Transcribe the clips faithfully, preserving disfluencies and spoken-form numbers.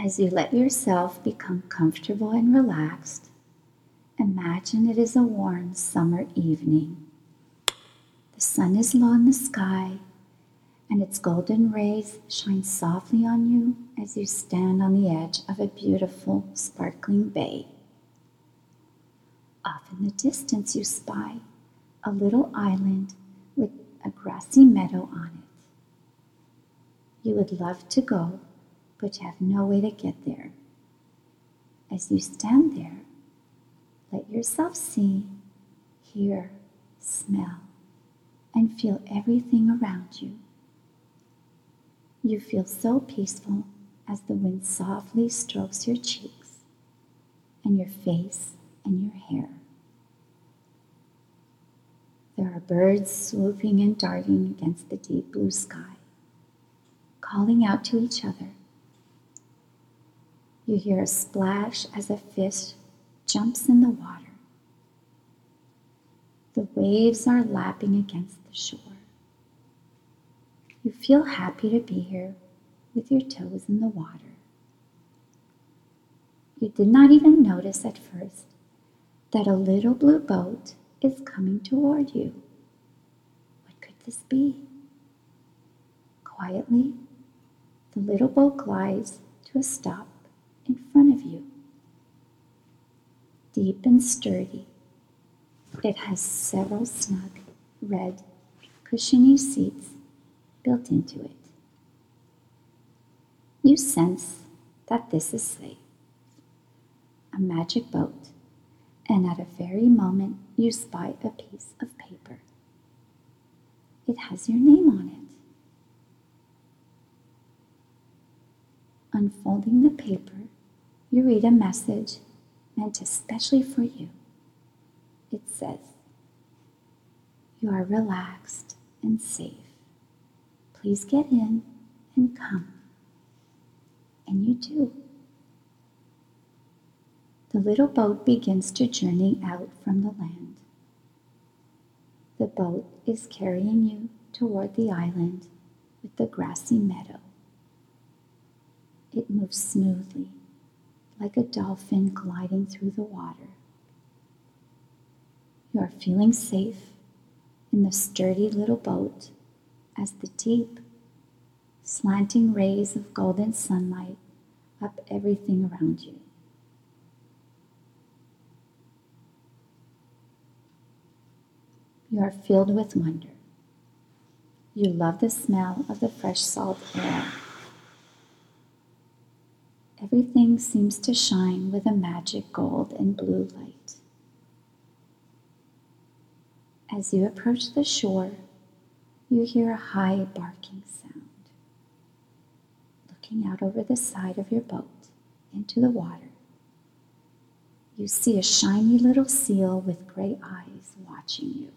As you let yourself become comfortable and relaxed, imagine it is a warm summer evening. The sun is low in the sky, and its golden rays shine softly on you as you stand on the edge of a beautiful, sparkling bay. Off in the distance you spy a little island with a grassy meadow on it. You would love to go, but you have no way to get there. As you stand there, let yourself see, hear, smell, and feel everything around you. You feel so peaceful as the wind softly strokes your cheeks and your face and your hair. There are birds swooping and darting against the deep blue sky, calling out to each other. You hear a splash as a fish jumps in the water. The waves are lapping against the shore. You feel happy to be here with your toes in the water. You did not even notice at first that a little blue boat is coming toward you. What could this be? Quietly, the little boat glides to a stop in front of you. Deep and sturdy, it has several snug, red, cushiony seats built into it. You sense that this is safe, a magic boat, and at a very moment you spy a piece of paper. It has your name on it. Unfolding the paper, you read a message meant especially for you. It says, "You are relaxed and safe. Please get in and come." And you do. The little boat begins to journey out from the land. The boat is carrying you toward the island with the grassy meadow. It moves smoothly, like a dolphin gliding through the water. You are feeling safe in the sturdy little boat as the deep, slanting rays of golden sunlight up everything around you. You are filled with wonder. You love the smell of the fresh salt air. Everything seems to shine with a magic gold and blue light. As you approach the shore, you hear a high barking sound. Looking out over the side of your boat into the water, you see a shiny little seal with gray eyes watching you.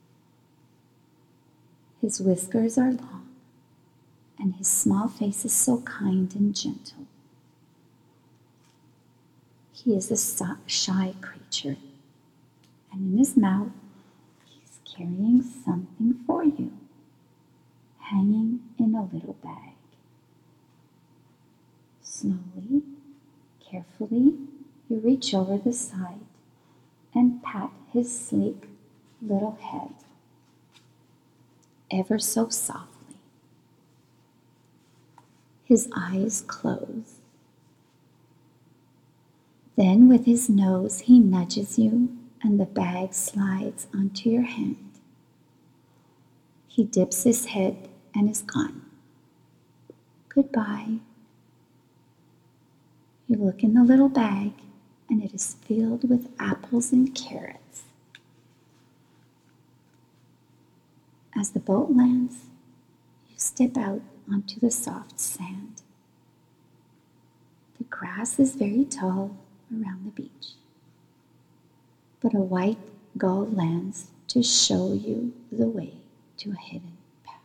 His whiskers are long, and his small face is so kind and gentle. He is a shy creature, and in his mouth, he's carrying something for you, hanging in a little bag. Slowly, carefully, you reach over the side and pat his sleek little head, ever so softly. His eyes close. Then with his nose he nudges you and the bag slides onto your hand. He dips his head and is gone. Goodbye. You look in the little bag and it is filled with apples and carrots. As the boat lands, you step out onto the soft sand. The grass is very tall around the beach, but a white gull lands to show you the way to a hidden path.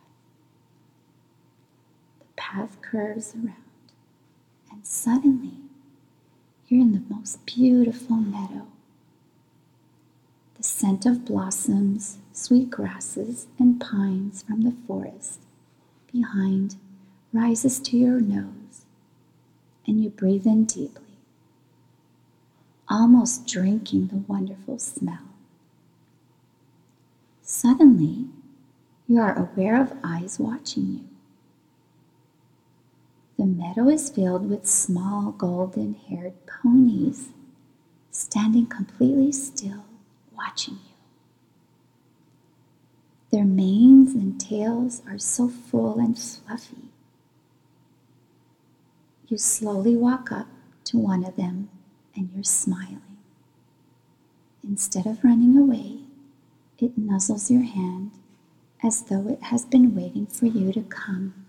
The path curves around, and suddenly you're in the most beautiful meadow. The scent of blossoms, sweet grasses, and pines from the forest behind rises to your nose, and you breathe in deeply, almost drinking the wonderful smell. Suddenly, you are aware of eyes watching you. The meadow is filled with small golden-haired ponies standing completely still, watching you. Their manes and tails are so full and fluffy. You slowly walk up to one of them and you're smiling. Instead of running away, it nuzzles your hand as though it has been waiting for you to come.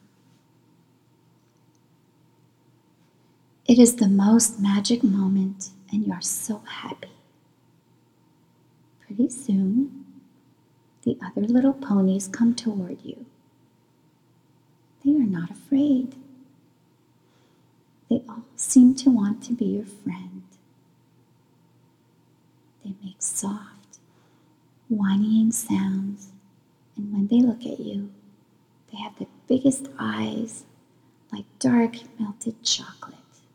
It is the most magic moment, and you are so happy. Pretty soon, the other little ponies come toward you. They are not afraid. They all seem to want to be your friend. They make soft, whinnying sounds, and when they look at you, they have the biggest eyes like dark melted chocolate.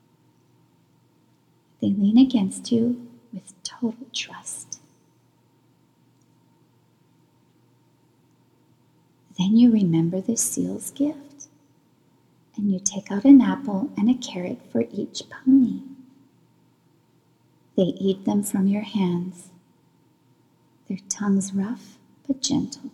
They lean against you with total trust. Then you remember the seal's gift, and you take out an apple and a carrot for each pony. They eat them from your hands, their tongues rough but gentle.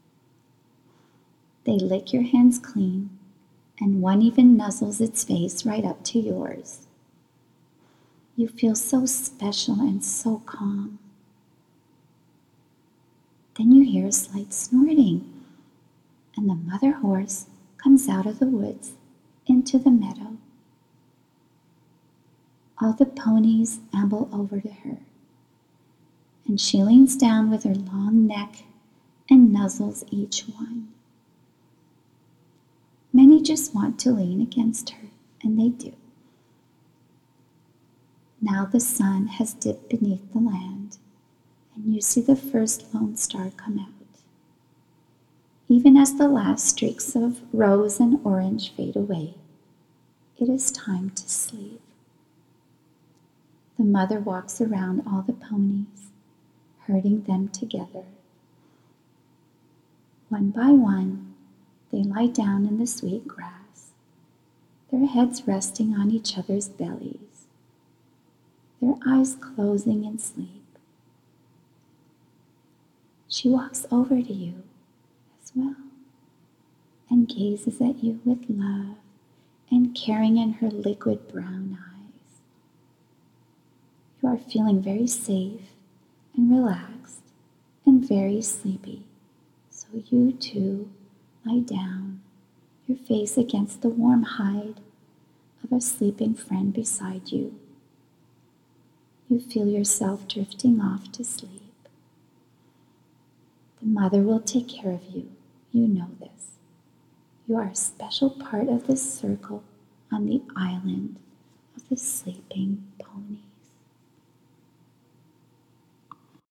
They lick your hands clean, and one even nuzzles its face right up to yours. You feel so special and so calm. Then you hear a slight snorting, and the mother horse comes out of the woods into the meadow. All the ponies amble over to her, and she leans down with her long neck and nuzzles each one. Many just want to lean against her, and they do. Now the sun has dipped beneath the land, and you see the first lone star come out. Even as the last streaks of rose and orange fade away, it is time to sleep. The mother walks around all the ponies, herding them together. One by one, they lie down in the sweet grass, their heads resting on each other's bellies, their eyes closing in sleep. She walks over to you as well and gazes at you with love and caring in her liquid brown eyes. You are feeling very safe and relaxed and very sleepy, so you too lie down, your face against the warm hide of a sleeping friend beside you. You feel yourself drifting off to sleep. The mother will take care of you. You know this. You are a special part of this circle on the island of the sleeping pony.